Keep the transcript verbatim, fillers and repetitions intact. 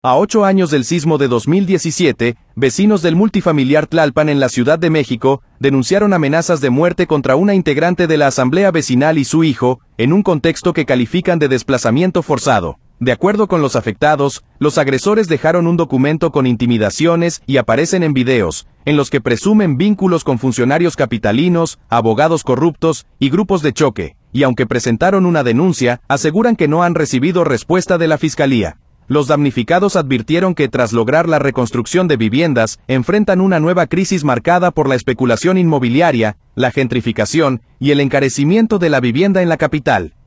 A ocho años del sismo de dos mil diecisiete, vecinos del multifamiliar Tlalpan en la Ciudad de México denunciaron amenazas de muerte contra una integrante de la asamblea vecinal y su hijo, en un contexto que califican de desplazamiento forzado. De acuerdo con los afectados, los agresores dejaron un documento con intimidaciones y aparecen en videos, en los que presumen vínculos con funcionarios capitalinos, abogados corruptos y grupos de choque, y aunque presentaron una denuncia, aseguran que no han recibido respuesta de la fiscalía. Los damnificados advirtieron que tras lograr la reconstrucción de viviendas, enfrentan una nueva crisis marcada por la especulación inmobiliaria, la gentrificación y el encarecimiento de la vivienda en la capital.